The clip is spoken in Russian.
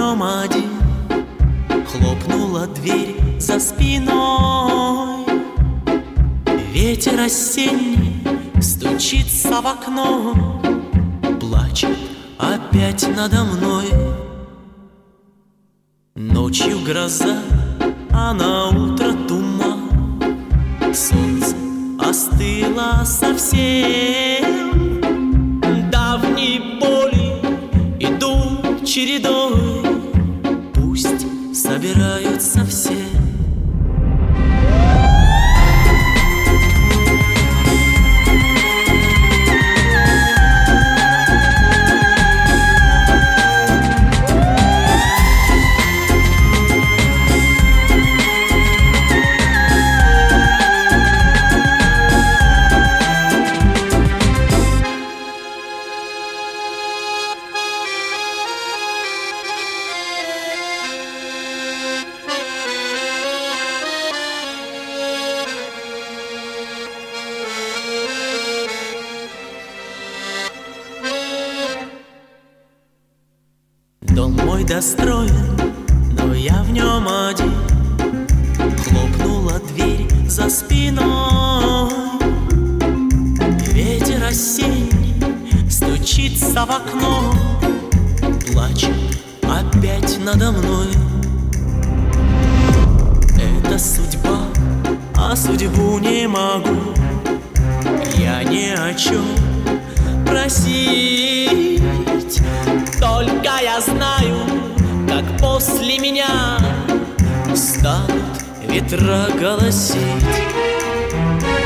нем один. Хлопнула дверь за спиной. Ветер осенний стучится в окно, плачет опять надо мной. Ночью гроза, а на утро туман. Солнце остыло совсем. Давние боли идут чередой, пусть собираются все. Дом мой достроен, но я в нем один. Хлопнула дверь за спиной. Ветер осенний стучится в окно, плачет опять надо мной. Это судьба, а судьбу не могу я ни о чем просить. Только я знаю, как после меня станут ветра голосить.